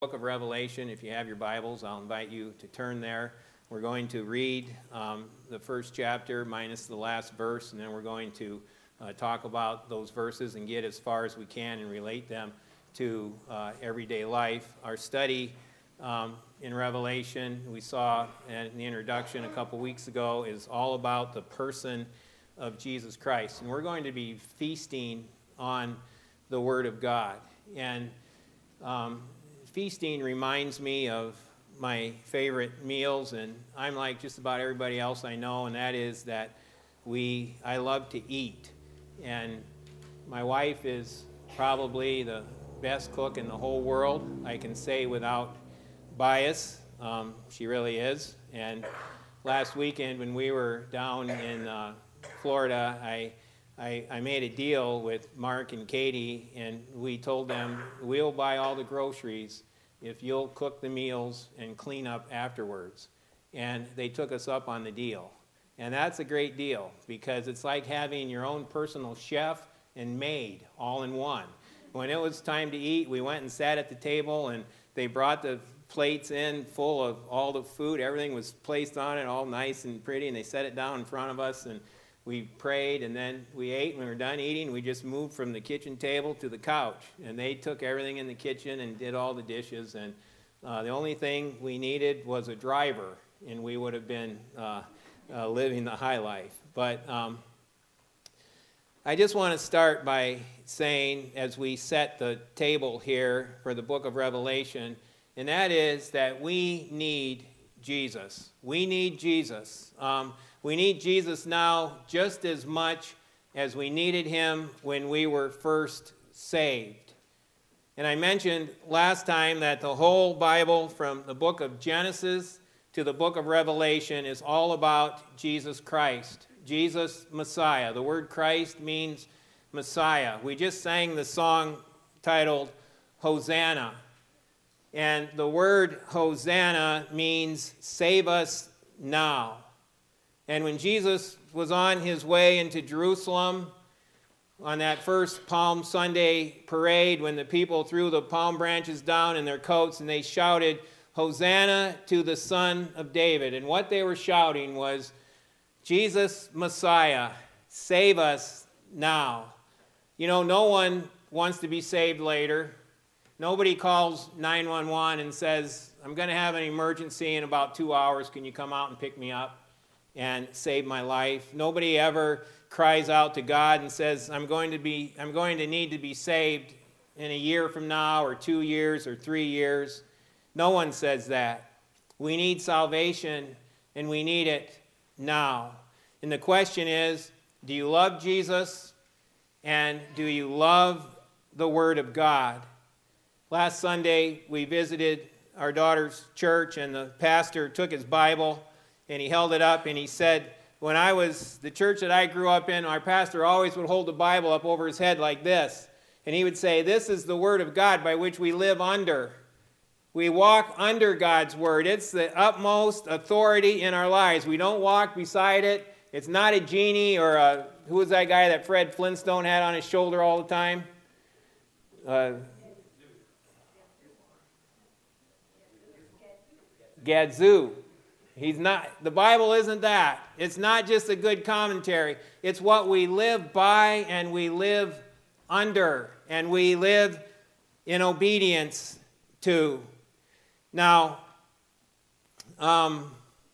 Book of Revelation. If you have your Bibles, I'll invite you to turn there. We're going to read the first chapter minus the last verse, and then we're going to talk about those verses and get as far as we can and relate them to everyday life. Our study in Revelation, we saw in the introduction a couple weeks ago, is all about the person of Jesus Christ. And we're going to be feasting on the Word of God. And feasting reminds me of my favorite meals, and I'm like just about everybody else I know, and that is that I love to eat. And my wife is probably the best cook in the whole world, I can say without bias. She really is. And last weekend when we were down in Florida, I made a deal with Mark and Katie, and we told them, we'll buy all the groceries if you'll cook the meals and clean up afterwards. And they took us up on the deal. And that's a great deal, because it's like having your own personal chef and maid all in one. When it was time to eat, we went and sat at the table, and they brought the plates in full of all the food. Everything was placed on it, all nice and pretty, and they set it down in front of us, and we prayed, and then we ate. When we were done eating, we just moved from the kitchen table to the couch. And they took everything in the kitchen and did all the dishes. And the only thing we needed was a driver, and we would have been living the high life. But I just want to start by saying, as we set the table here for the book of Revelation, and that is that we need Jesus. We need Jesus. We need Jesus now just as much as we needed him when we were first saved. And I mentioned last time that the whole Bible, from the book of Genesis to the book of Revelation, is all about Jesus Christ, Jesus Messiah. The word Christ means Messiah. We just sang the song titled Hosanna. And the word Hosanna means save us now. And when Jesus was on his way into Jerusalem on that first Palm Sunday parade, when the people threw the palm branches down in their coats and they shouted, Hosanna to the Son of David. And what they were shouting was, Jesus Messiah, save us now. You know, no one wants to be saved later. Nobody calls 911 and says, I'm going to have an emergency in about 2 hours. Can you come out and pick me up and save my life? Nobody ever cries out to God and says, I'm going to need to be saved in a year from now, or 2 years, or 3 years. No one says that. We need salvation, and we need it now. And the question is, do you love Jesus, and do you love the Word of God? Last Sunday, we visited our daughter's church, and the pastor took his Bible, and he held it up, and he said, when I was the church that I grew up in, our pastor always would hold the Bible up over his head like this, and he would say, this is the Word of God by which we live under. We walk under God's Word. It's the utmost authority in our lives. We don't walk beside it. It's not a genie or who was that guy that Fred Flintstone had on his shoulder all the time? Gadzoo. He's not. The Bible isn't that. It's not just a good commentary. It's what we live by, and we live under, and we live in obedience to. Now, a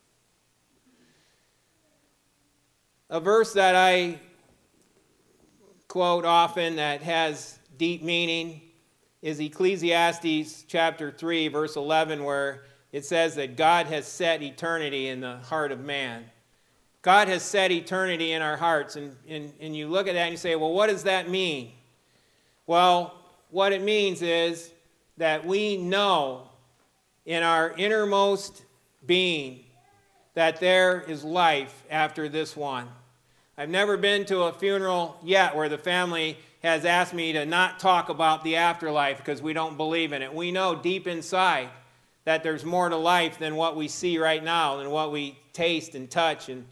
verse that I quote often that has deep meaning is Ecclesiastes chapter 3, verse 11, where it says that God has set eternity in the heart of man. God has set eternity in our hearts. And you look at that and you say, well, what does that mean? Well, what it means is that we know in our innermost being that there is life after this one. I've never been to a funeral yet where the family has asked me to not talk about the afterlife because we don't believe in it. We know deep inside that there's more to life than what we see right now, than what we taste and touch and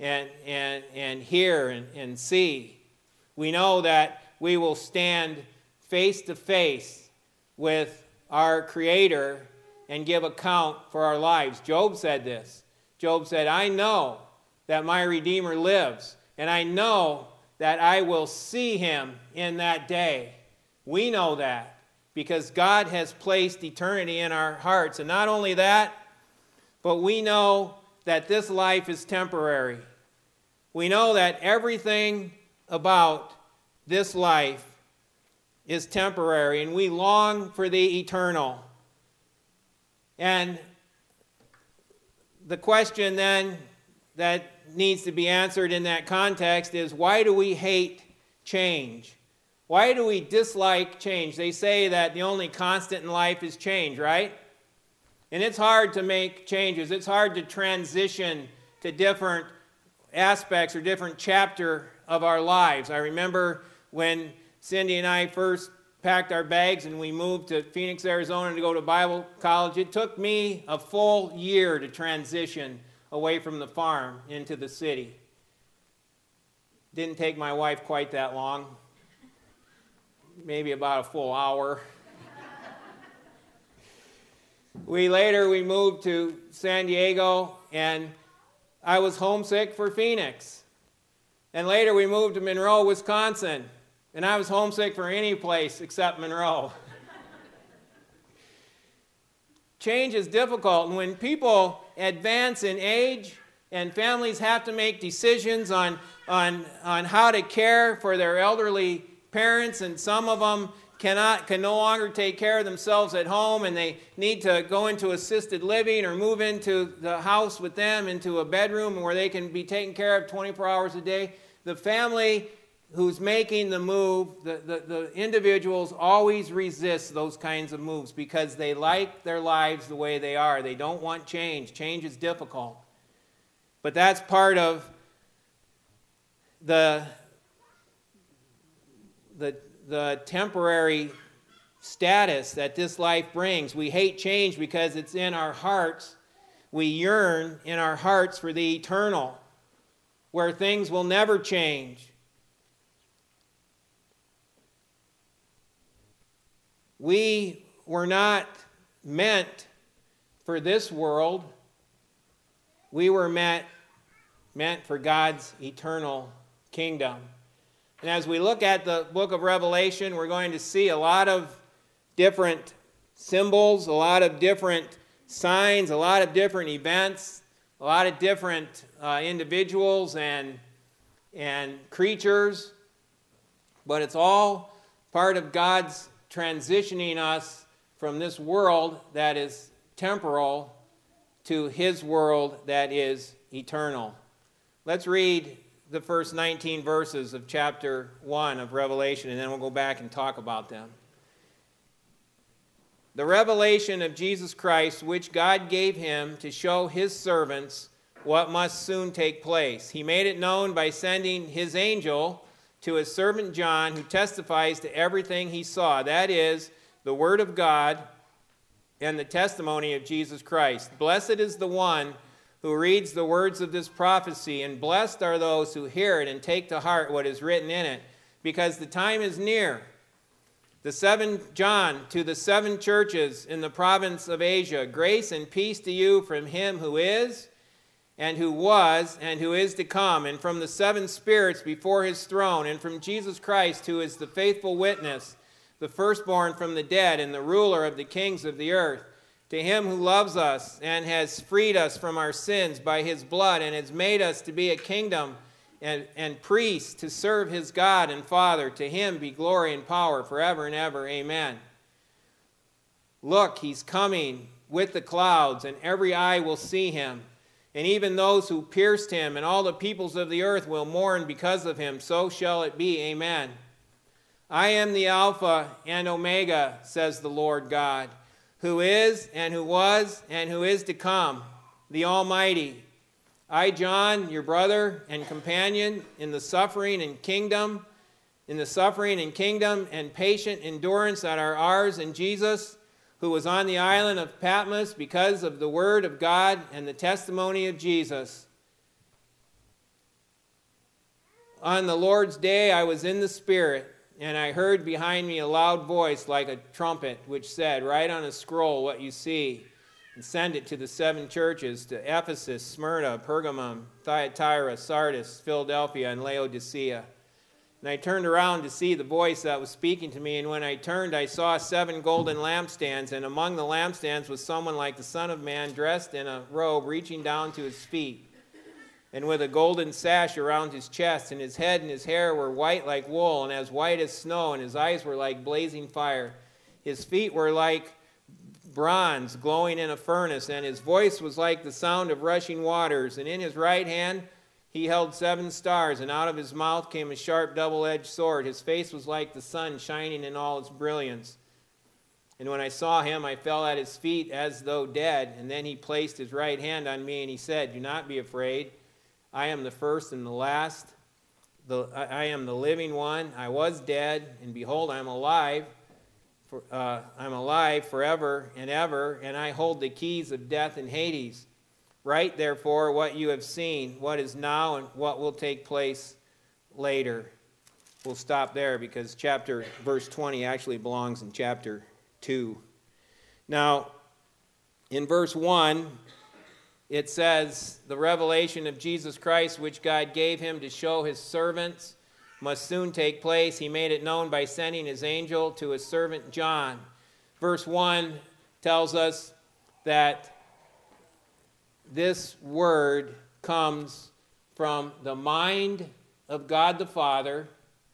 hear and see. We know that we will stand face to face with our Creator and give account for our lives. Job said this. Job said, I know that my Redeemer lives, and I know that I will see him in that day. We know that because God has placed eternity in our hearts. And not only that, but we know that this life is temporary. We know that everything about this life is temporary, and we long for the eternal. And the question then that needs to be answered in that context is, why do we hate change? Why do we dislike change? They say that the only constant in life is change, right? And it's hard to make changes. It's hard to transition to different aspects or different chapter of our lives. I remember when Cindy and I first packed our bags and we moved to Phoenix, Arizona to go to Bible college. It took me a full year to transition away from the farm into the city. Didn't take my wife quite that long. Maybe about a full hour. We moved to San Diego, and I was homesick for Phoenix. And later we moved to Monroe, Wisconsin, and I was homesick for any place except Monroe. Change is difficult, and when people advance in age and families have to make decisions on how to care for their elderly parents, and some of them can no longer take care of themselves at home, and they need to go into assisted living or move into the house with them, into a bedroom where they can be taken care of 24 hours a day. The family who's making the move, the individuals always resist those kinds of moves because they like their lives the way they are. They don't want change. Change is difficult. But that's part of the temporary status that this life brings. We hate change because it's in our hearts. We yearn in our hearts for the eternal, where things will never change. We were not meant for this world. We were meant for God's eternal kingdom. And as we look at the book of Revelation, we're going to see a lot of different symbols, a lot of different signs, a lot of different events, a lot of different individuals and creatures. But it's all part of God's transitioning us from this world that is temporal to his world that is eternal. Let's read the first 19 verses of chapter 1 of Revelation, and then we'll go back and talk about them. The revelation of Jesus Christ, which God gave him to show his servants what must soon take place. He made it known by sending his angel to his servant John, who testifies to everything he saw. That is, the word of God and the testimony of Jesus Christ. Blessed is the one who reads the words of this prophecy, and blessed are those who hear it and take to heart what is written in it, because the time is near. John, to the 7 churches in the province of Asia, grace and peace to you from him who is, and who was, and who is to come, and from the 7 spirits before his throne, and from Jesus Christ, who is the faithful witness, the firstborn from the dead, and the ruler of the kings of the earth. To him who loves us and has freed us from our sins by his blood, and has made us to be a kingdom and priests to serve his God and Father. To him be glory and power forever and ever. Amen. Look, he's coming with the clouds, and every eye will see him, and even those who pierced him, and all the peoples of the earth will mourn because of him. So shall it be. Amen. I am the Alpha and Omega, says the Lord God, who is, and who was, and who is to come, the Almighty. I, John, your brother and companion in the suffering and kingdom and patient endurance that are ours in Jesus, who was on the island of Patmos because of the word of God and the testimony of Jesus. On the Lord's day I was in the Spirit, And I heard behind me a loud voice like a trumpet, which said, "Write on a scroll what you see, and send it to the 7 churches, to Ephesus, Smyrna, Pergamum, Thyatira, Sardis, Philadelphia, and Laodicea." And I turned around to see the voice that was speaking to me, and when I turned, I saw 7 golden lampstands, and among the lampstands was someone like the Son of Man, dressed in a robe reaching down to his feet, and with a golden sash around his chest, and his head and his hair were white like wool, and as white as snow, and his eyes were like blazing fire. His feet were like bronze glowing in a furnace, and his voice was like the sound of rushing waters. And in his right hand he held 7 stars, and out of his mouth came a sharp double-edged sword. His face was like the sun shining in all its brilliance. And when I saw him, I fell at his feet as though dead. And then he placed his right hand on me, and he said, "Do not be afraid. I am the first and the last. I am the living one. I was dead, and behold, I am alive. I'm alive forever and ever, and I hold the keys of death and Hades. Write, therefore, what you have seen, what is now, and what will take place later." We'll stop there because verse 20 actually belongs in chapter 2. Now, in verse 1, it says, "The revelation of Jesus Christ, which God gave him to show his servants, must soon take place. He made it known by sending his angel to his servant John." Verse 1 tells us that this word comes from the mind of God the Father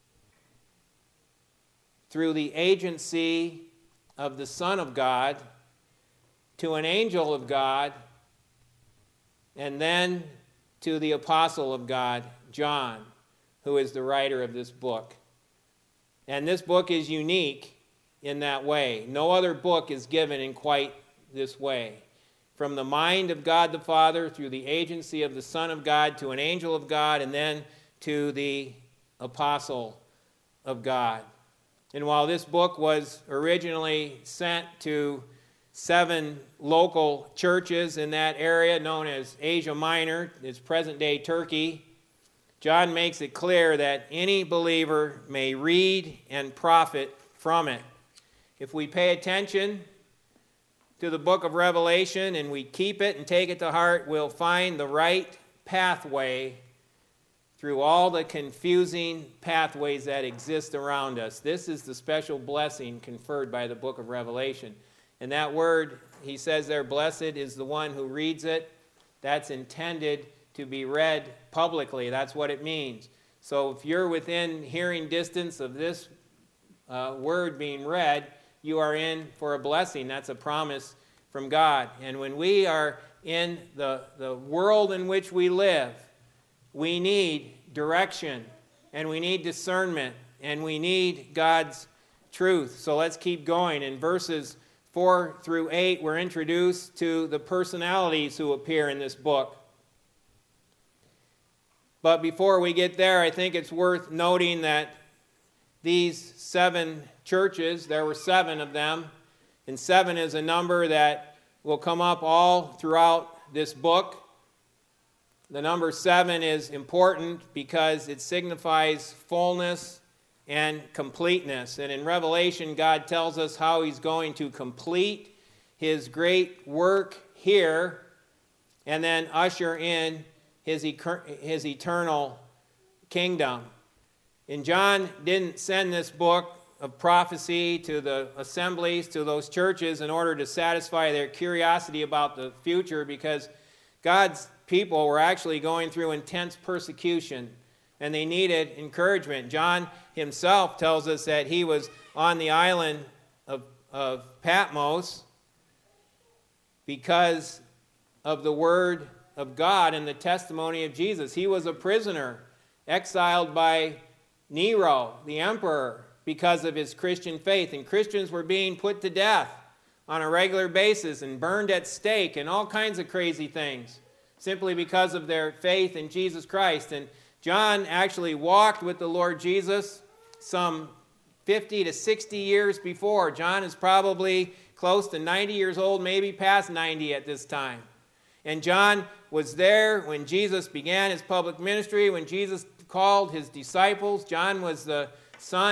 through the agency of the Son of God to an angel of God, and then to the apostle of God, John, who is the writer of this book. And this book is unique in that way. No other book is given in quite this way. From the mind of God the Father, through the agency of the Son of God, to an angel of God, and then to the apostle of God. And while this book was originally sent to 7 local churches in that area known as Asia Minor, it's present-day Turkey, John makes it clear that any believer may read and profit from it. If we pay attention to the book of Revelation and we keep it and take it to heart, we'll find the right pathway through all the confusing pathways that exist around us. This is the special blessing conferred by the book of Revelation. And that word, he says there, blessed is the one who reads it. That's intended to be read publicly. That's what it means. So if you're within hearing distance of this word being read, you are in for a blessing. That's a promise from God. And when we are in the world in which we live, we need direction, and we need discernment, and we need God's truth. So let's keep going. In verses 4 through 8, we're introduced to the personalities who appear in this book. But before we get there, I think it's worth noting that these 7 churches, there were 7 of them, and 7 is a number that will come up all throughout this book. The number 7 is important because it signifies fullness and completeness. And in Revelation, God tells us how he's going to complete his great work here and then usher in his eternal kingdom. And John didn't send this book of prophecy to the assemblies, to those churches, in order to satisfy their curiosity about the future, because God's people were actually going through intense persecution, and they needed encouragement. John himself tells us that he was on the island of Patmos because of the word of God and the testimony of Jesus. He was a prisoner, exiled by Nero, the emperor, because of his Christian faith. And Christians were being put to death on a regular basis and burned at stake and all kinds of crazy things, simply because of their faith in Jesus Christ. And John actually walked with the Lord Jesus some 50 to 60 years before. John is probably close to 90 years old, maybe past 90 at this time. And John was there when Jesus began his public ministry, when Jesus called his disciples. John was the son of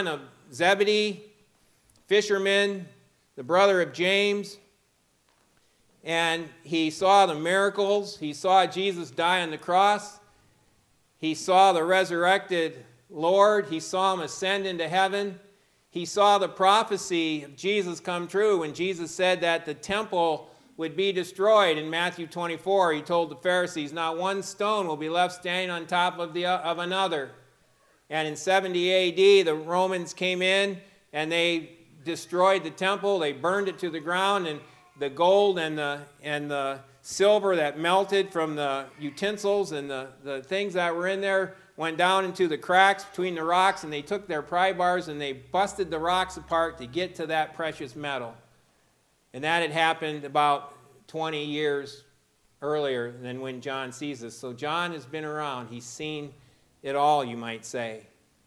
Zebedee, fisherman, the brother of James, and he saw the miracles. He saw Jesus die on the cross. He saw the resurrected Lord. He saw him ascend into heaven. He saw the prophecy of Jesus come true when Jesus said that the temple would be destroyed. In Matthew 24, he told the Pharisees, not one stone will be left standing on top of another. And in 70 A.D., the Romans came in and they destroyed the temple. They burned it to the ground, and the gold and the silver that melted from the utensils and the things that were in there went down into the cracks between the rocks, and they took their pry bars and they busted the rocks apart to get to that precious metal. And that had happened about 20 years earlier than when John sees this. So John has been around. He's seen it all, you might say.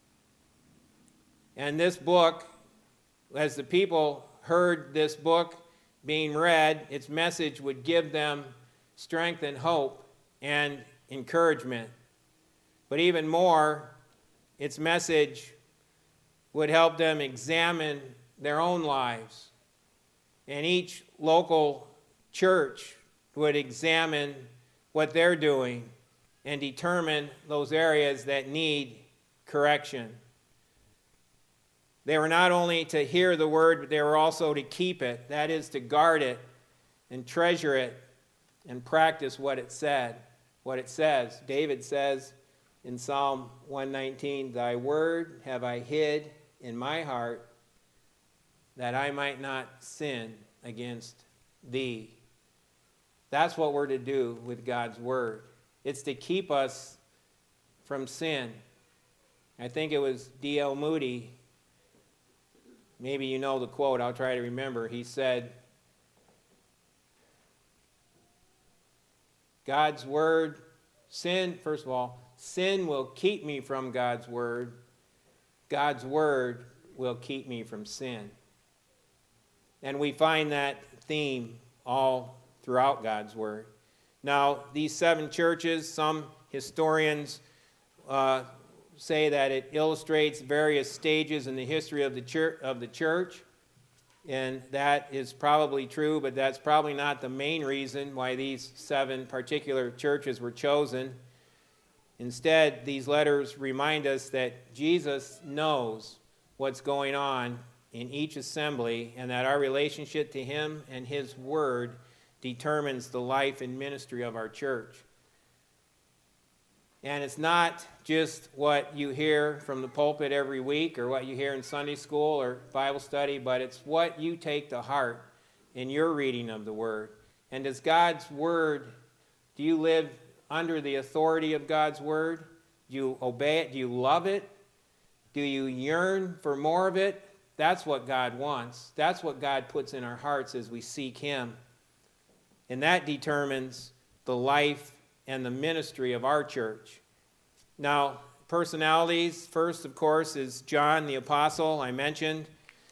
And this book, as the people heard this book being read, its message would give them strength and hope and encouragement. But even more, its message would help them examine their own lives. And each local church would examine what they're doing and determine those areas that need correction. They were not only to hear the word, but they were also to keep it. That is, to guard it and treasure it and practice what it said, what it says. David says in Psalm 119, "Thy word have I hid in my heart, that I might not sin against thee." That's what we're to do with God's word. It's to keep us from sin. I think it was D.L. Moody. Maybe you know the quote. I'll try to remember. He said, God's word, first of all, sin will keep me from God's word. God's word will keep me from sin. And we find that theme all throughout God's word. Now, these 7 churches, some historians say that it illustrates various stages in the history of the church, and that is probably true, but that's probably not the main reason why these 7 particular churches were chosen. Instead, these letters remind us that Jesus knows what's going on in each assembly, and that our relationship to him and his word determines the life and ministry of our church. And it's not just what you hear from the pulpit every week or what you hear in Sunday school or Bible study, but it's what you take to heart in your reading of the word. And does God's word, do you live under the authority of God's word? Do you obey it? Do you love it? Do you yearn for more of it? That's what God wants. That's what God puts in our hearts as we seek him. And that determines the life and the ministry of our church. Now, personalities, first, of course, is John the Apostle, I mentioned.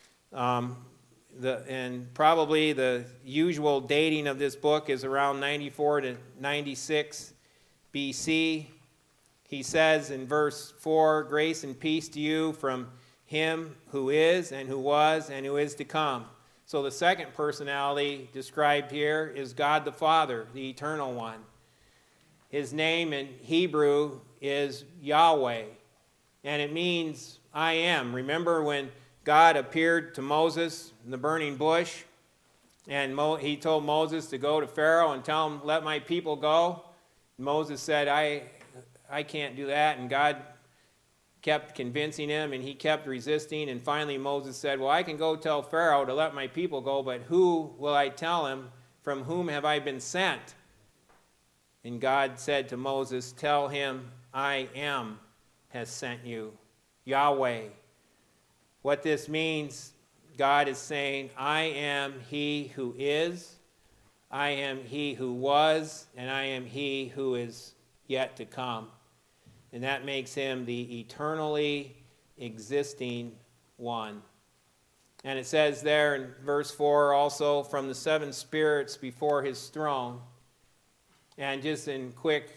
And probably the usual dating of this book is around 94 to 96 BC. He says in verse 4, "Grace and peace to you from him who is and who was and who is to come." So the second personality described here is God the Father, the Eternal One. His name in Hebrew is Yahweh, and it means I am. Remember when God appeared to Moses in the burning bush, and he told Moses to go to Pharaoh and tell him, "Let my people go"? Moses said, I can't do that, and God kept convincing him, and he kept resisting, and finally Moses said, "Well, I can go tell Pharaoh to let my people go, but who will I tell him? From whom have I been sent?" And God said to Moses, "Tell him, I am has sent you." Yahweh. What this means, God is saying, I am he who is, I am he who was, and I am he who is yet to come. And that makes him the eternally existing one. And it says there in verse 4 also, "From the 7 spirits before his throne." And just in quick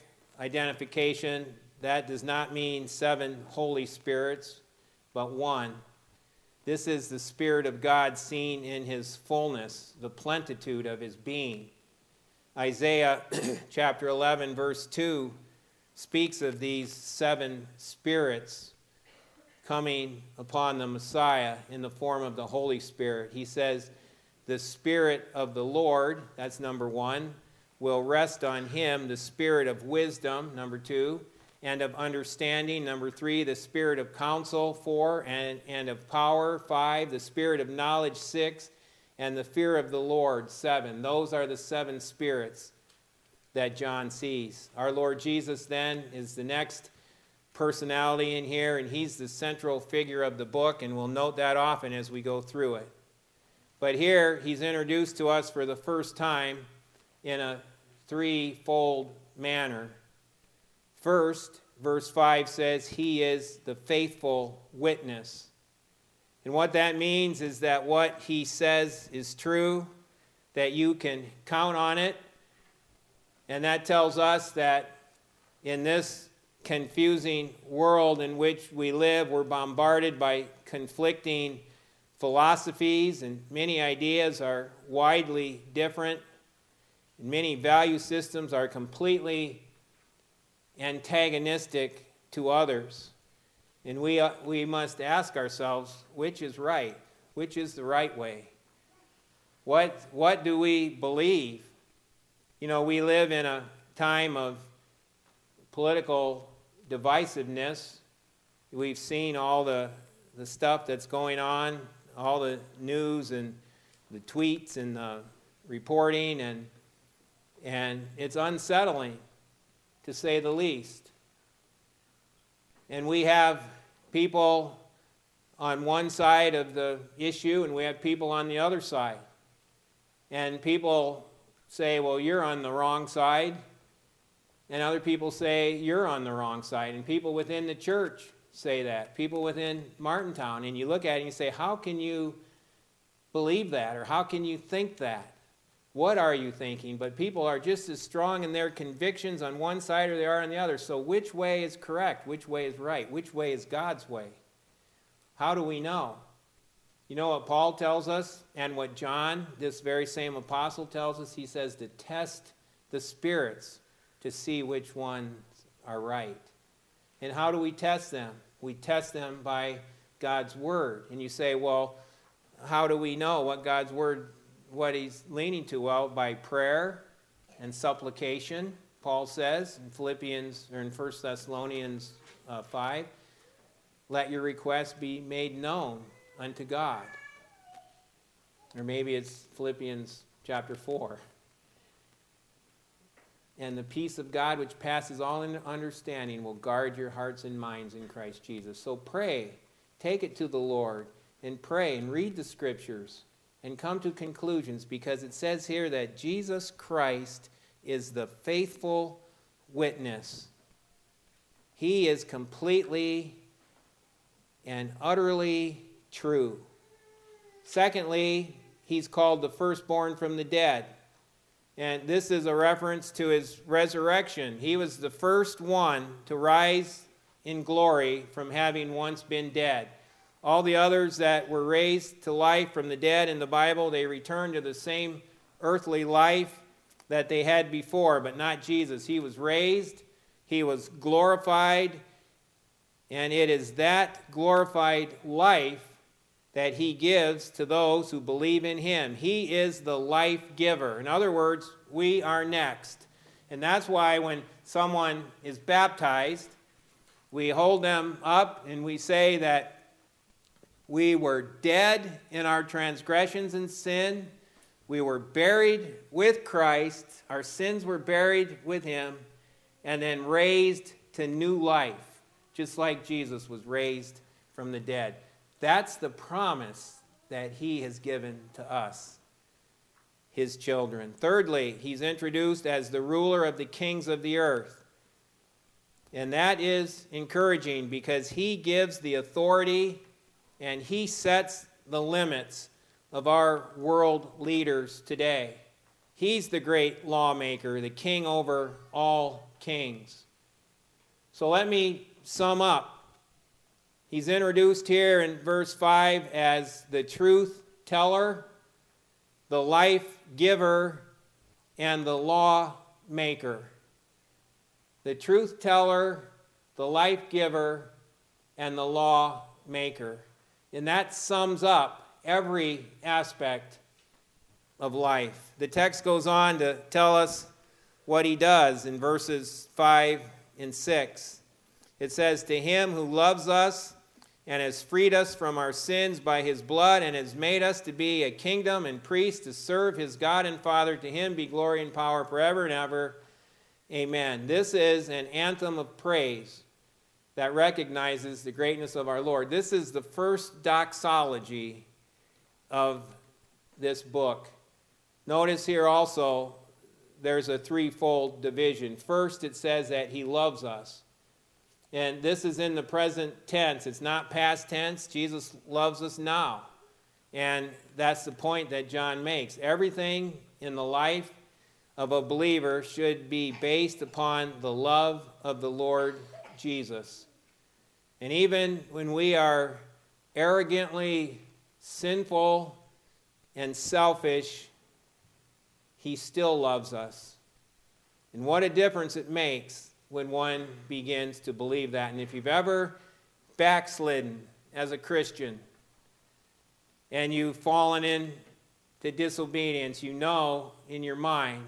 identification, that does not mean 7 Holy Spirits, but one. This is the Spirit of God seen in his fullness, the plenitude of his being. Isaiah chapter 11, verse 2 speaks of these 7 spirits coming upon the Messiah in the form of the Holy Spirit. He says, the Spirit of the Lord, that's number 1, will rest on him, the Spirit of wisdom, number 2, and of understanding, number 3, the Spirit of counsel, 4, and of power, 5, the Spirit of knowledge, 6, and the fear of the Lord, 7. Those are the 7 spirits that John sees. Our Lord Jesus then is the next personality in here, and he's the central figure of the book, and we'll note that often as we go through it. But here he's introduced to us for the first time in a threefold manner. First, verse 5 says, he is the faithful witness. And what that means is that what he says is true, that you can count on it. And that tells us that in this confusing world in which we live, we're bombarded by conflicting philosophies, and many ideas are widely different. And many value systems are completely antagonistic to others. And we must ask ourselves, which is right? Which is the right way? What do we believe? You know, we live in a time of political divisiveness. We've seen all the stuff that's going on, all the news and the tweets and the reporting, and it's unsettling, to say the least. And we have people on one side of the issue, and we have people on the other side. And people say, well, you're on the wrong side. And other people say, you're on the wrong side. And people within the church say that. People within Martintown. And you look at it and you say, how can you believe that? Or how can you think that? What are you thinking? But people are just as strong in their convictions on one side or they are on the other. So which way is correct? Which way is right? Which way is God's way? How do we know? You know what Paul tells us, and what John, this very same apostle, tells us? He says to test the spirits to see which ones are right. And how do we test them? We test them by God's word. And you say, well, how do we know what God's word, what he's leaning to? Well, by prayer and supplication, Paul says in Philippians, or in 1 Thessalonians 5, let your requests be made known unto God. Or maybe it's Philippians chapter 4. And the peace of God, which passes all understanding, will guard your hearts and minds in Christ Jesus. So pray, take it to the Lord, and pray and read the scriptures and come to conclusions, because it says here that Jesus Christ is the faithful witness. He is completely and utterly true. Secondly, he's called the firstborn from the dead. And this is a reference to his resurrection. He was the first one to rise in glory from having once been dead. All the others that were raised to life from the dead in the Bible, they returned to the same earthly life that they had before, but not Jesus. He was raised, he was glorified, and it is that glorified life that he gives to those who believe in him. He is the life giver. In other words, we are next. And that's why when someone is baptized, we hold them up and we say that we were dead in our transgressions and sin. We were buried with Christ. Our sins were buried with him, and then raised to new life, just like Jesus was raised from the dead. That's the promise that he has given to us, his children. Thirdly, he's introduced as the ruler of the kings of the earth. And that is encouraging, because he gives the authority and he sets the limits of our world leaders today. He's the great lawmaker, the king over all kings. So let me sum up. He's introduced here in verse 5 as the truth teller, the life giver, and the law maker. The truth teller, the life giver, and the law maker. And that sums up every aspect of life. The text goes on to tell us what he does in verses 5 and 6. It says, "To him who loves us and has freed us from our sins by his blood and has made us to be a kingdom and priests to serve his God and Father, to him be glory and power forever and ever. Amen." This is an anthem of praise that recognizes the greatness of our Lord. This is the first doxology of this book. Notice here also there's a threefold division. First, it says that he loves us. And this is in the present tense. It's not past tense. Jesus loves us now. And that's the point that John makes. Everything in the life of a believer should be based upon the love of the Lord Jesus. And even when we are arrogantly sinful and selfish, he still loves us. And what a difference it makes when one begins to believe that. And if you've ever backslidden as a Christian and you've fallen into disobedience, you know in your mind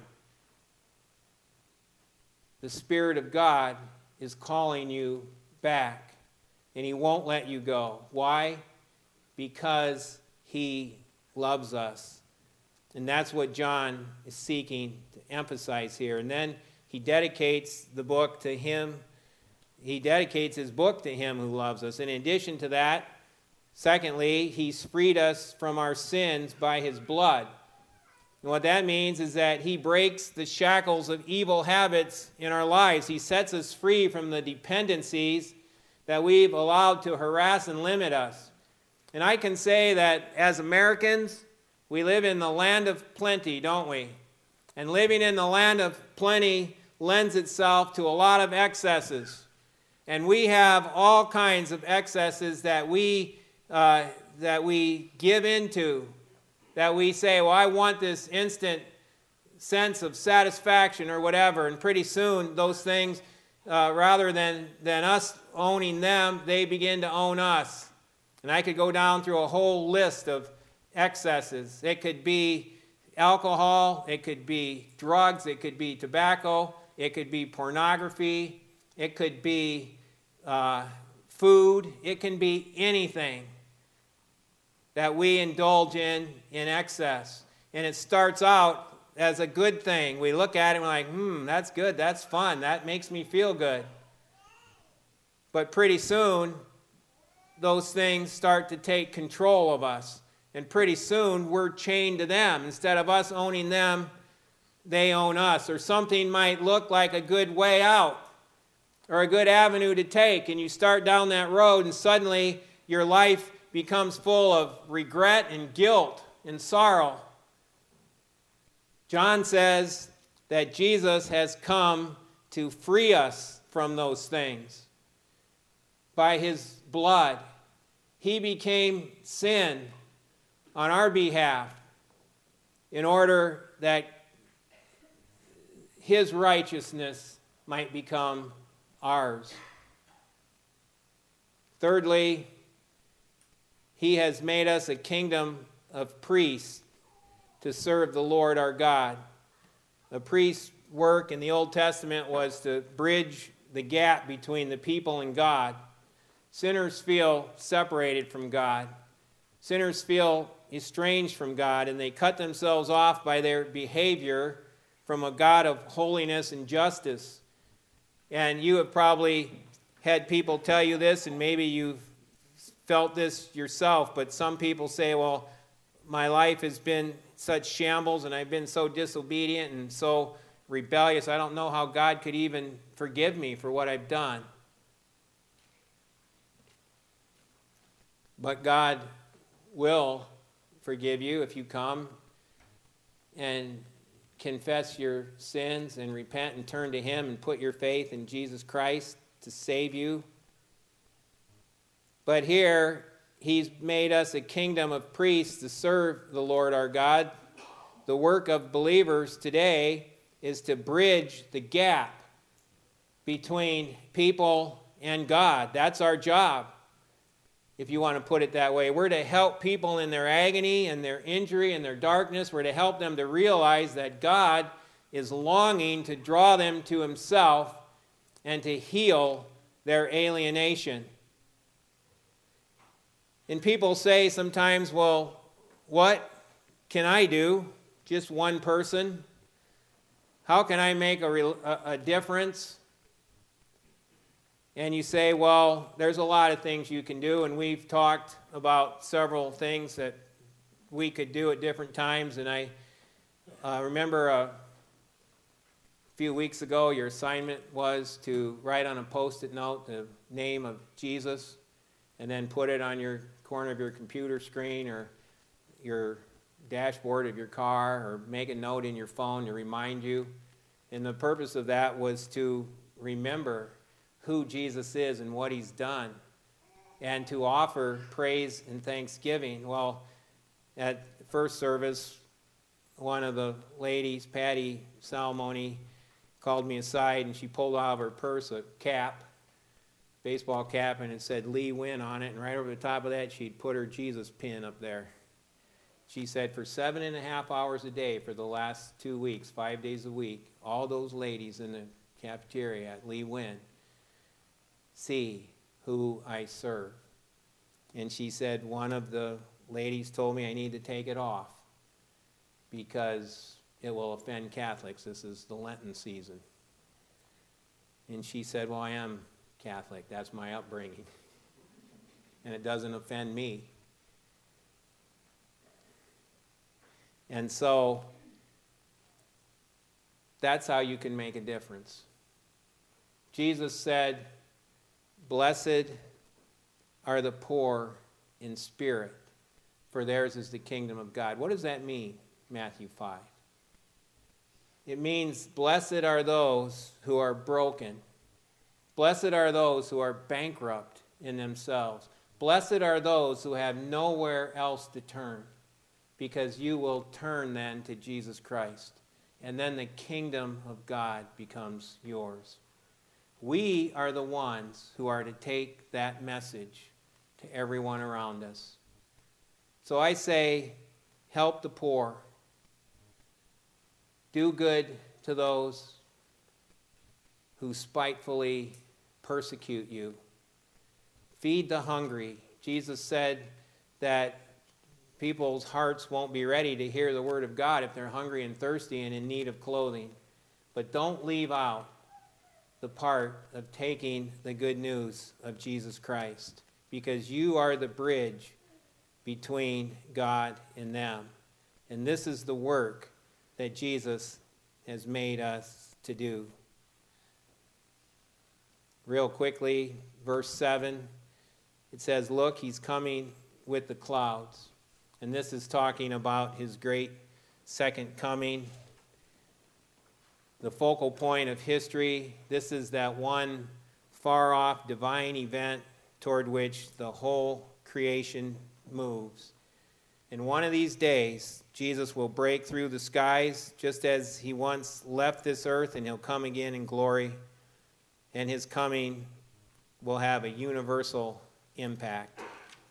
the Spirit of God is calling you back, and he won't let you go. Why? Because he loves us. And that's what John is seeking to emphasize here. And then he dedicates the book to him. He dedicates his book to him who loves us. And in addition to that, secondly, he's freed us from our sins by his blood. And what that means is that he breaks the shackles of evil habits in our lives. He sets us free from the dependencies that we've allowed to harass and limit us. And I can say that as Americans, we live in the land of plenty, don't we? And living in the land of plenty lends itself to a lot of excesses. And we have all kinds of excesses that we give into, that we say, well, I want this instant sense of satisfaction or whatever. And pretty soon those things, rather than us owning them, they begin to own us. And I could go down through a whole list of excesses. It could be alcohol, it could be drugs, it could be tobacco, it could be pornography, it could be food, it can be anything that we indulge in excess. And it starts out as a good thing. We look at it and we're like, that's good, that's fun, that makes me feel good. But pretty soon, those things start to take control of us. And pretty soon, we're chained to them. Instead of us owning them, they own us. Or something might look like a good way out or a good avenue to take. And you start down that road, and suddenly your life becomes full of regret and guilt and sorrow. John says that Jesus has come to free us from those things. By his blood, he became sin on our behalf in order that his righteousness might become ours. Thirdly, he has made us a kingdom of priests to serve the Lord our God. The priest's work in the Old Testament was to bridge the gap between the people and God. Sinners feel separated from God. Sinners feel estranged from God, and they cut themselves off by their behavior from a God of holiness and justice. And you have probably had people tell you this, and maybe you've felt this yourself, but some people say, well, my life has been such shambles, and I've been so disobedient and so rebellious, I don't know how God could even forgive me for what I've done. But God will forgive you if you come and confess your sins and repent and turn to him and put your faith in Jesus Christ to save you. But here, he's made us a kingdom of priests to serve the Lord our God. The work of believers today is to bridge the gap between people and God. That's our job, if you want to put it that way. We're to help people in their agony and their injury and their darkness. We're to help them to realize that God is longing to draw them to himself and to heal their alienation. And people say sometimes, well, what can I do? Just one person? How can I make a difference? And you say, well, there's a lot of things you can do, and we've talked about several things that we could do at different times. And I remember a few weeks ago, your assignment was to write on a Post-it note the name of Jesus and then put it on your corner of your computer screen or your dashboard of your car, or make a note in your phone to remind you. And the purpose of that was to remember who Jesus is and what he's done, and to offer praise and thanksgiving. Well, at the first service, one of the ladies, Patty Salmoni, called me aside, and she pulled out of her purse a cap, baseball cap, and it said Lee Win on it, and right over the top of that, she'd put her Jesus pin up there. She said for 7.5 hours a day for the last 2 weeks, 5 days a week, all those ladies in the cafeteria at Lee Win see who I serve. And she said one of the ladies told me I need to take it off because it will offend Catholics. This is the Lenten season. And she said, well, I am Catholic. That's my upbringing. And it doesn't offend me. And so that's how you can make a difference. Jesus said, blessed are the poor in spirit, for theirs is the kingdom of God. What does that mean, Matthew 5? It means blessed are those who are broken. Blessed are those who are bankrupt in themselves. Blessed are those who have nowhere else to turn, because you will turn then to Jesus Christ, and then the kingdom of God becomes yours. We are the ones who are to take that message to everyone around us. So I say, help the poor. Do good to those who spitefully persecute you. Feed the hungry. Jesus said that people's hearts won't be ready to hear the word of God if they're hungry and thirsty and in need of clothing. But don't leave out the part of taking the good news of Jesus Christ, because you are the bridge between God and them. And this is the work that Jesus has made us to do. Real quickly, verse 7, it says, look, he's coming with the clouds. And this is talking about his great second coming. The focal point of history, this is that one far-off divine event toward which the whole creation moves. And one of these days, Jesus will break through the skies just as he once left this earth, and he'll come again in glory. And his coming will have a universal impact.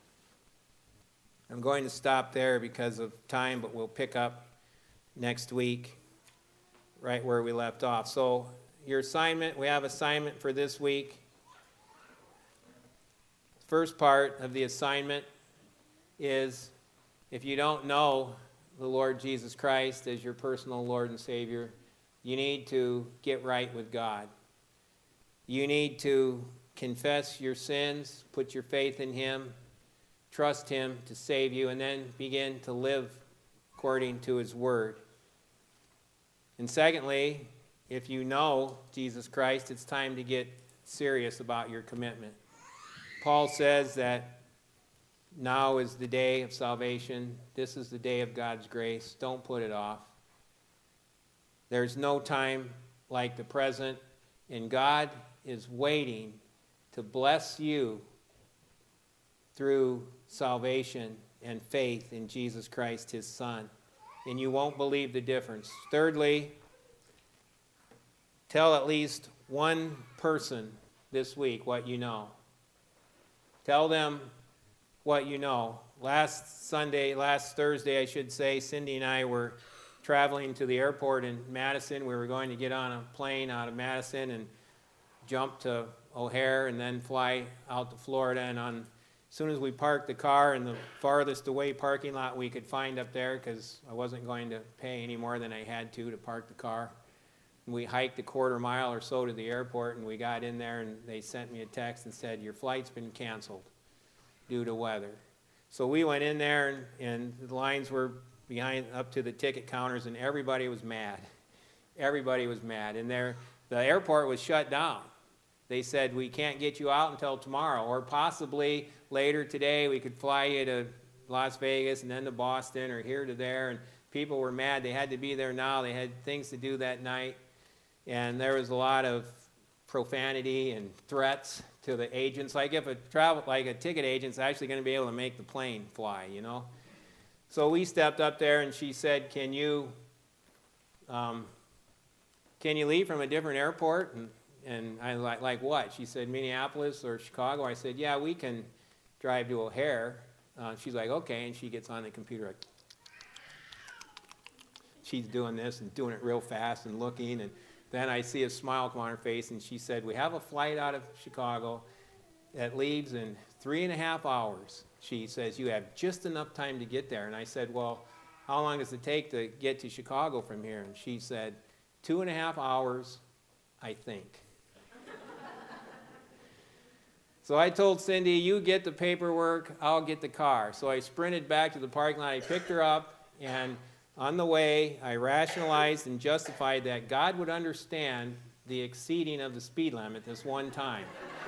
I'm going to stop there because of time, but we'll pick up next week right where we left off. So your assignment, we have assignment for this week. First part of the assignment is, if you don't know the Lord Jesus Christ as your personal Lord and Savior, you need to get right with God. You need to confess your sins, put your faith in him, trust him to save you, and then begin to live according to his word. And secondly, if you know Jesus Christ, it's time to get serious about your commitment. Paul says that now is the day of salvation. This is the day of God's grace. Don't put it off. There's no time like the present, and God is waiting to bless you through salvation and faith in Jesus Christ, his Son. And you won't believe the difference. Thirdly, tell at least one person this week what you know. Tell them what you know. Last Thursday, I should say, Cindy and I were traveling to the airport in Madison. We were going to get on a plane out of Madison and jump to O'Hare and then fly out to Florida. And as soon as we parked the car in the farthest away parking lot we could find up there, because I wasn't going to pay any more than I had to park the car, we hiked a quarter mile or so to the airport, and we got in there, and they sent me a text and said, your flight's been canceled due to weather. So we went in there, and the lines were behind up to the ticket counters, and everybody was mad. Everybody was mad. And the airport was shut down. They said, we can't get you out until tomorrow, or possibly later today we could fly you to Las Vegas and then to Boston or here to there. And people were mad. They had to be there now. They had things to do that night. And there was a lot of profanity and threats to the agents. Like if a ticket agent's actually going to be able to make the plane fly, you know. So we stepped up there, and she said, can you leave from a different airport? And I like what? She said, Minneapolis or Chicago. I said, yeah, we can drive to O'Hare. She's like, okay, and she gets on the computer. She's doing this and doing it real fast and looking, and then I see a smile come on her face, and she said, we have a flight out of Chicago that leaves in 3.5 hours. She says, you have just enough time to get there. And I said, well, how long does it take to get to Chicago from here? And she said, 2.5 hours, I think. So I told Cindy, you get the paperwork, I'll get the car. So I sprinted back to the parking lot, I picked her up, and on the way, I rationalized and justified that God would understand the exceeding of the speed limit this one time.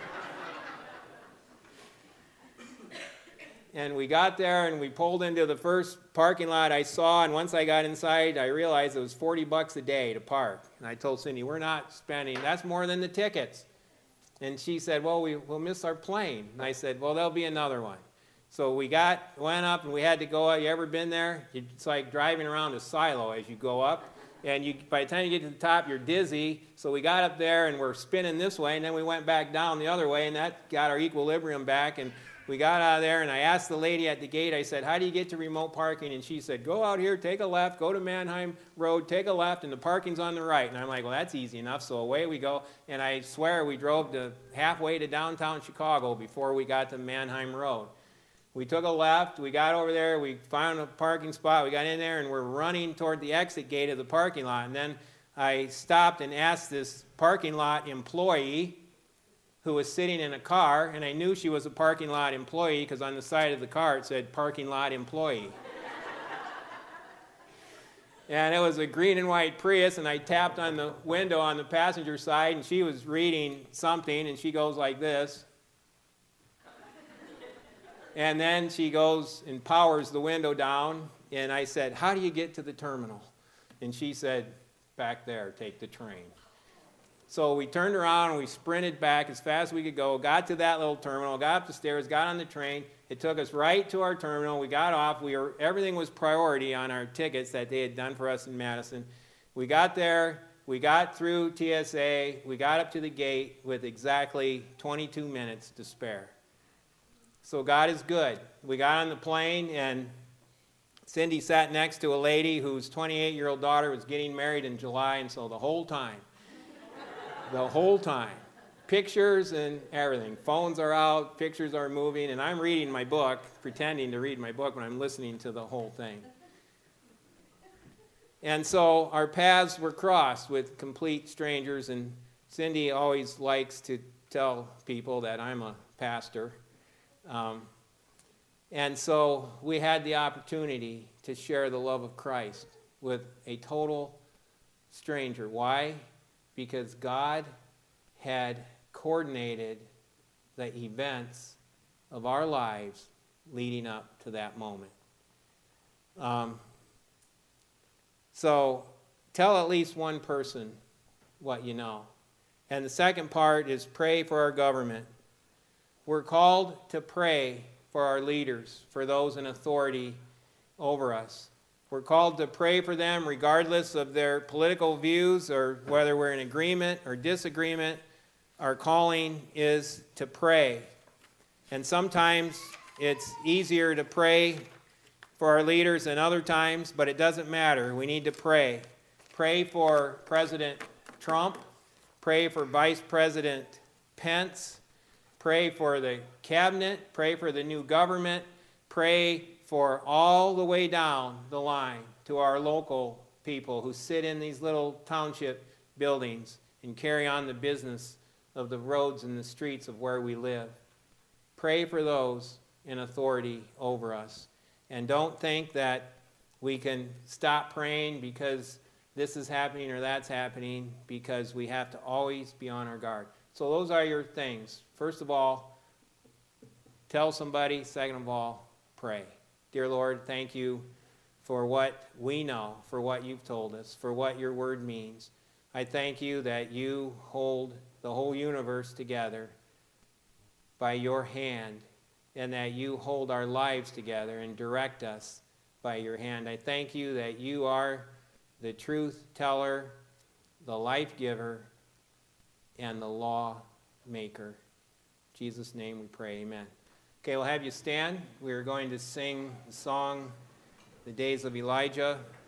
And we got there, and we pulled into the first parking lot I saw, and once I got inside, I realized it was $40 a day to park. And I told Cindy, we're not spending, that's more than the tickets. And she said, well, we'll miss our plane. And I said, well, there'll be another one. So we went up, and we had to go up. You ever been there? It's like driving around a silo as you go up. And by the time you get to the top, you're dizzy. So we got up there, and we're spinning this way, and then we went back down the other way, and that got our equilibrium back. And we got out of there, and I asked the lady at the gate, I said, how do you get to remote parking? And she said, go out here, take a left, go to Mannheim Road, take a left, and the parking's on the right. And I'm like, well, that's easy enough. So away we go. And I swear we drove halfway to downtown Chicago before we got to Mannheim Road. We took a left, we got over there, we found a parking spot, we got in there, and we're running toward the exit gate of the parking lot. And then I stopped and asked this parking lot employee who was sitting in a car, and I knew she was a parking lot employee because on the side of the car it said parking lot employee. And it was a green and white Prius, and I tapped on the window on the passenger side, and she was reading something, and she goes like this. And then she goes and powers the window down, and I said, how do you get to the terminal? And she said, back there, take the train. So we turned around, and we sprinted back as fast as we could go, got to that little terminal, got up the stairs, got on the train. It took us right to our terminal. We got off. Everything was priority on our tickets that they had done for us in Madison. We got there. We got through TSA. We got up to the gate with exactly 22 minutes to spare. So God is good. We got on the plane, and Cindy sat next to a lady whose 28-year-old daughter was getting married in July, and so the whole time, pictures and everything. Phones are out, pictures are moving, and I'm reading my book, pretending to read my book when I'm listening to the whole thing. And so our paths were crossed with complete strangers, and Cindy always likes to tell people that I'm a pastor. And so we had the opportunity to share the love of Christ with a total stranger. Why? Because God had coordinated the events of our lives leading up to that moment. So tell at least one person what you know. And the second part is pray for our government. We're called to pray for our leaders, for those in authority over us. We're called to pray for them regardless of their political views or whether we're in agreement or disagreement. Our calling is to pray. And sometimes it's easier to pray for our leaders than other times, but it doesn't matter. We need to pray. Pray for President Trump. Pray for Vice President Pence. Pray for the cabinet. Pray for the new government. Pray for all the way down the line to our local people who sit in these little township buildings and carry on the business of the roads and the streets of where we live. Pray for those in authority over us. And don't think that we can stop praying because this is happening or that's happening, because we have to always be on our guard. So those are your things. First of all, tell somebody. Second of all, pray. Dear Lord, thank you for what we know, for what you've told us, for what your word means. I thank you that you hold the whole universe together by your hand, and that you hold our lives together and direct us by your hand. I thank you that you are the truth teller, the life giver, and the law maker. In Jesus' name we pray, amen. Okay, we'll have you stand. We are going to sing the song, The Days of Elijah.